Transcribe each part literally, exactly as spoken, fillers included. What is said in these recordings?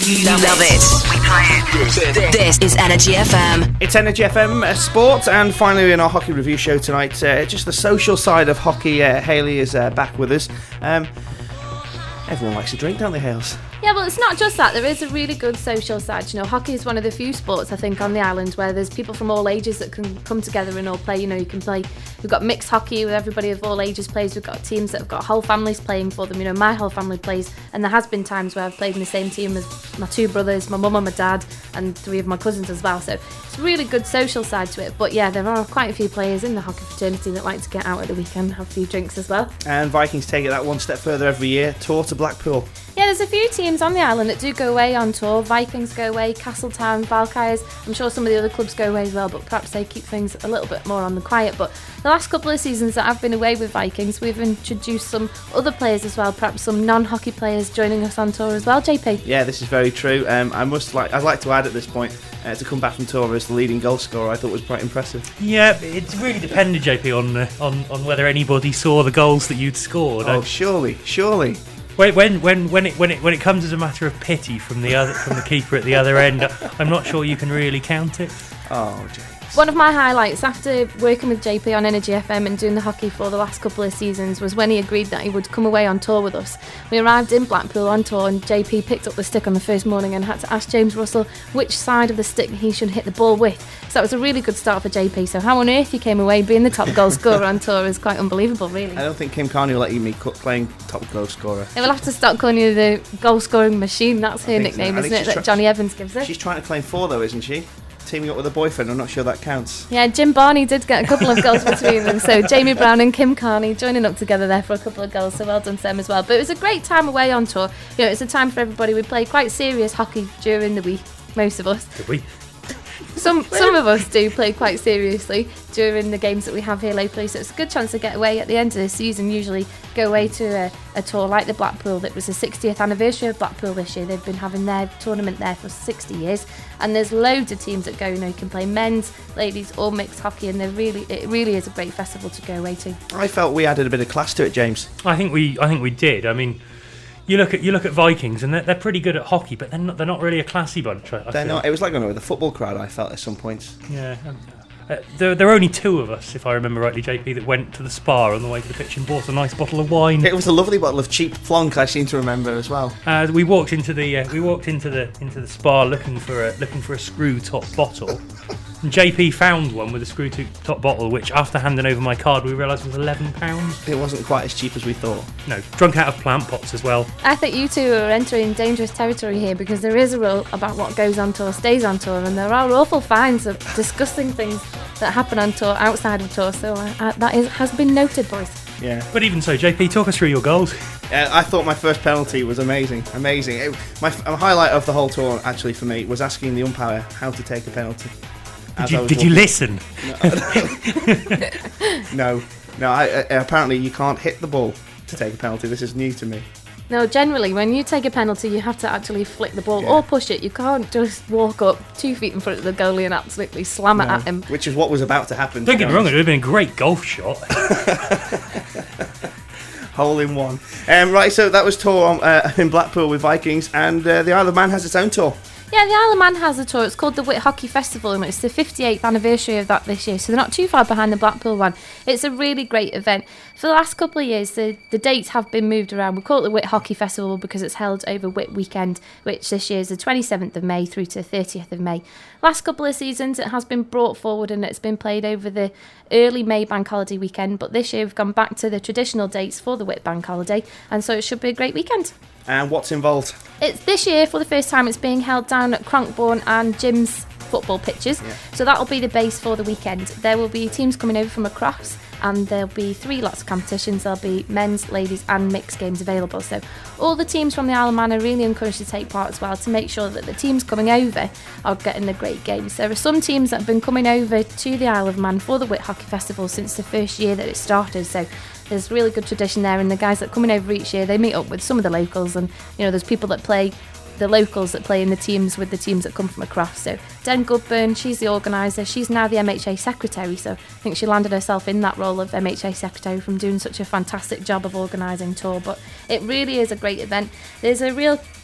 You love it. We play it. This is Energy F M. It's Energy F M uh, Sport, and finally in our hockey review show tonight, uh, just the social side of hockey. Uh, Hayley is uh, back with us. Um, everyone likes to drink, don't they, Hales? Yeah, well, it's not just that. There is a really good social side. You know, hockey is one of the few sports, I think, on the island where there's people from all ages that can come together and all play. You know, you can play. We've got mixed hockey with everybody of all ages plays. We've got teams that have got whole families playing for them. You know, my whole family plays, and there has been times where I've played in the same team as my two brothers, my mum and my dad, and three of my cousins as well. So it's a really good social side to it. But yeah, there are quite a few players in the hockey fraternity that like to get out at the weekend, have a few drinks as well. And Vikings take it that one step further every year, tour to Blackpool. Yeah, there's a few teams on the island that do go away on tour. Vikings go away, Castletown, Valkyries. I'm sure some of the other clubs go away as well, but perhaps they keep things a little bit more on the quiet. But the last couple of seasons that I've been away with Vikings, we've introduced some other players as well, perhaps some non-hockey players joining us on tour as well, J P. Yeah, this is very true. Um, I must like, I'd like to add at this point, uh, to come back from tour as the leading goal scorer, I thought was quite impressive. Yeah, it really depended, J P, on uh, on on whether anybody saw the goals that you'd scored. Oh, I, surely, surely. When when when when it when it when it comes as a matter of pity from the other from the keeper at the other end, I'm not sure you can really count it. Oh, James. One of my highlights after working with J P on Energy F M and doing the hockey for the last couple of seasons was when he agreed that he would come away on tour with us. We arrived in Blackpool on tour and J P picked up the stick on the first morning and had to ask James Russell which side of the stick he should hit the ball with. So that was a really good start for J P. So how on earth he came away being the top goal scorer on tour is quite unbelievable, really. I don't think Kim Carney will let you me playing top goal scorer. They will have to start calling you the goal scoring machine. That's her nickname, so. isn't it, that tra- Johnny Evans gives her? She's trying to claim four though, isn't she? Teaming up with a boyfriend, I'm not sure that counts. Yeah, Jim Barney did get a couple of goals between them, so Jamie Brown and Kim Carney joining up together there for a couple of goals, so well done to them as well. But it was a great time away on tour. You know, it's a time for everybody. We played quite serious hockey during the week, most of us. Did we? Some some of us do play quite seriously during the games that we have here locally, so it's a good chance to get away at the end of the season. Usually go away to a, a tour like the Blackpool. That was the sixtieth anniversary of Blackpool this year. They've been having their tournament there for sixty years, and there's loads of teams that go. You know, you can play men's, ladies, or mixed hockey, and they're really it really is a great festival to go away to. I felt we added a bit of class to it, James. I think we I think we did. I mean, You look at you look at Vikings, and they're, they're pretty good at hockey, but they're not they're not really a classy bunch. I they're feel. not. It was like going with a football crowd. I felt at some points. Yeah, uh, there there were only two of us, if I remember rightly, J P, that went to the spa on the way to the pitch and bought a nice bottle of wine. It was a lovely bottle of cheap Flonk, I seem to remember as well. Uh, we walked into the uh, we walked into the into the spa looking for a looking for a screw top bottle. And J P found one with a screw top bottle, which after handing over my card we realised was eleven pounds. It wasn't quite as cheap as we thought. No, drunk out of plant pots as well. I think you two are entering dangerous territory here, because there is a rule about what goes on tour stays on tour, and there are awful fines of discussing things that happen on tour outside of tour, so uh, uh, that is, has been noted, boys. Yeah. But even so, J P, talk us through your goals. Uh, I thought my first penalty was amazing, amazing. It, my a highlight of the whole tour, actually, for me, was asking the umpire how to take a penalty. Did you, did you listen? No, no. I, uh, apparently, you can't hit the ball to take a penalty. This is new to me. No, generally, when you take a penalty, you have to actually flick the ball Yeah. or push it. You can't just walk up two feet in front of the goalie and absolutely slam No, it at him. Which is what was about to happen. Don't to get me wrong, it would have been a great golf shot. Hole in one. Um, right, so that was tour on, uh, in Blackpool with Vikings, and uh, the Isle of Man has its own tour. Yeah, the Isle of Man has a tour. It's called the Whit Hockey Festival, and it's the fifty-eighth anniversary of that this year, so they're not too far behind the Blackpool one. It's a really great event. For the last couple of years, the, the dates have been moved around. We call it the Whit Hockey Festival because it's held over Whit Weekend, which this year is the twenty-seventh of May through to the thirtieth of May. Last couple of seasons, it has been brought forward and it's been played over the early May bank holiday weekend, but this year we've gone back to the traditional dates for the Whit bank holiday, and so it should be a great weekend. And what's involved? It's this year, for the first time, it's being held down at Cronkbourne and Jim's football pitches. Yeah. So that'll be the base for the weekend. There will be teams coming over from across, and there'll be three lots of competitions. There'll be men's, ladies and mixed games available. So all the teams from the Isle of Man are really encouraged to take part as well, to make sure that the teams coming over are getting the great games. There are some teams that have been coming over to the Isle of Man for the Whit Hockey Festival since the first year that it started. So there's really good tradition there, and the guys that are coming over each year, they meet up with some of the locals, and you know, there's people that play, the locals that play in the teams with the teams that come from across. So Den Goodburn, she's the organiser. She's now the M H A secretary, so I think she landed herself in that role of M H A secretary from doing such a fantastic job of organising tour. But it really is a great event. There's a real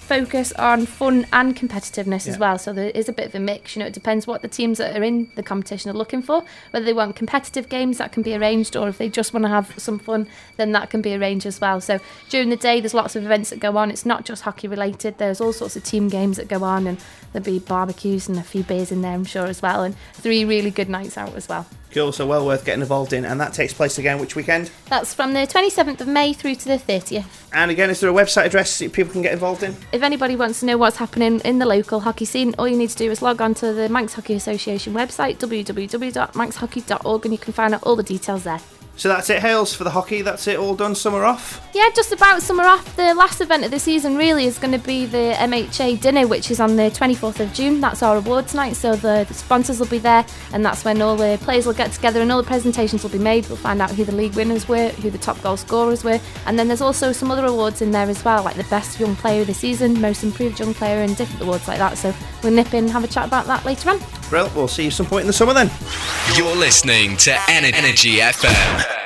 focus on fun and competitiveness Yeah. as well. So there is a bit of a mix. You know, it depends what the teams that are in the competition are looking for. Whether they want competitive games, that can be arranged, or if they just want to have some fun, then that can be arranged as well. So during the day, there's lots of events that go on. It's not just hockey related. There's all sorts of team games that go on, and there'll be barbecues and a few beers in there, I'm sure, as well, and three really good nights out as well. Cool, so well worth getting involved in, and that takes place again which weekend? That's from the twenty-seventh of May through to the thirtieth. And again, is there a website address that people can get involved in? If anybody wants to know what's happening in the local hockey scene, all you need to do is log on to the Manx Hockey Association website, w w w dot manx hockey dot org, and you can find out all the details there. So that's it, Hales, for the hockey. That's it, all done, summer off? Yeah, just about summer off. The last event of the season really is going to be the M H A dinner, which is on the twenty-fourth of June. That's our awards night, so the, the sponsors will be there, and that's when all the players will get together and all the presentations will be made. We'll find out who the league winners were, who the top goal scorers were, and then there's also some other awards in there as well, like the best young player of the season, most improved young player, and different awards like that. So we'll nip in and have a chat about that later on. Brill, we'll see you some point in the summer then. You're listening to Energy F M.